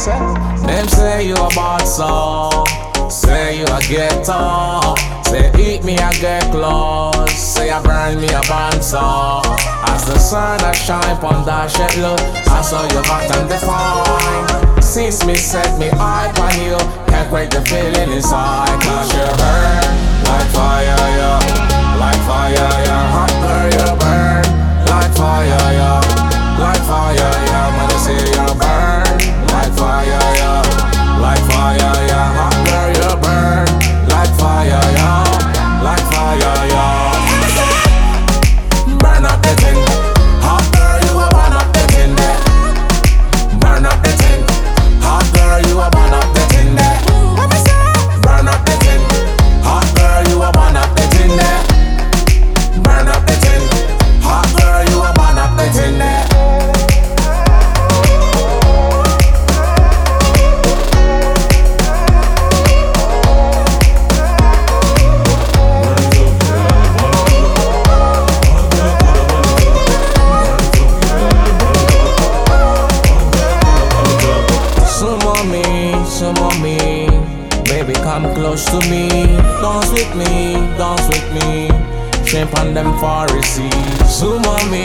say? Them say you a bad so, say you a ghetto, say eat me a get close, say I burn me a band so. As the sun a shine pon that shit look, I saw you hot and define. Since me set me eye on you, can't quite the feeling inside. Cause you burn like fire, yeah, like fire, yeah. Hot girl, you burn like fire, yeah, like fire, yeah. Man, I say you burn like fire, yeah, like fire, yeah. Hot girl, you burn like fire, yeah, like fire, yeah. Burn up the thing, hot girl, you a burn up the thing there. Burn up the thing, hot girl, you a burn up the thing there. Burn up the thing, hot girl, you a burn up the thing there. Burn up the thing, hot girl, you a burn up the thing there. Some of me, baby come close to me. Dance with me, dance with me. Shape on them forest seas. Some of me,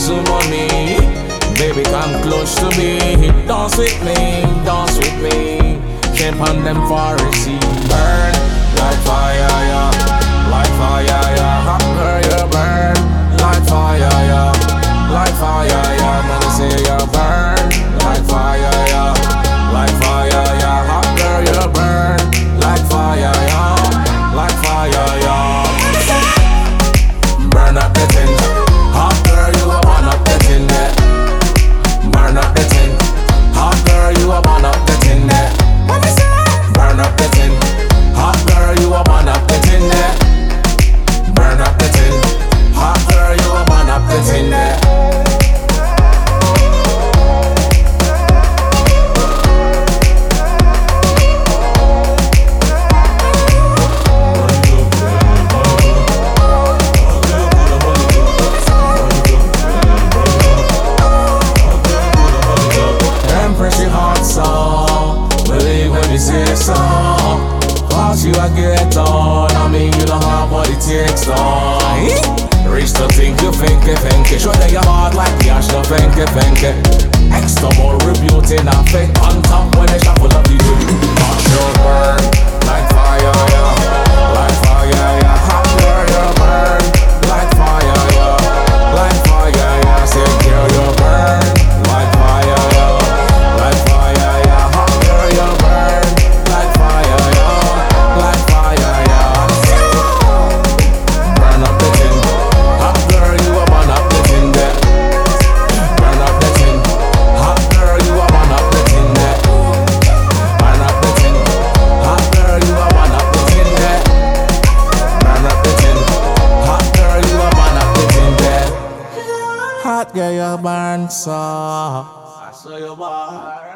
baby come close to me. Dance with me, dance with me. Shape on them forest seas. Burn like fire, yeah, like fire, yeah. Hot girl, you burn like fire, yeah, like fire, yeah. Man, I say you burn like fire, yeah, like fire, yeah. Hot girl, you burn like fire, yeah, like fire, yeah. Burn up the tin, hot girl, you a burn up the tin there. Burn up the tin, hot girl, you a burn up the tin there. Burn up the tin, hot girl, you a burn up the tin there. Burn up the tin, hot girl, you a burn up the tin there. So, cause you a get on, I mean you don't have what it takes on. Reach to think you finky. Show that your heart like cash, no finky. Extra more beauty, not fake. On top when they shuffle up the dude. Watch your burn, like fire, yeah, like fire, yeah. Hot girl, you burn, like fire, yeah, like fire, yeah. Say girl, you burn, like fire, yeah, like fire, yeah. Hot girl, you burn like fire, yeah, like fire, yeah. Burn up the tin, hot girl, you a burn up the tin there. Burn up the tin, hot girl, you a burn up the tin there. Burn up the tin, hot girl, you a burn up the tin there. Burn up the tin, hot girl, you a burn up the tin there. Hot girl, you burn so. I saw you burn.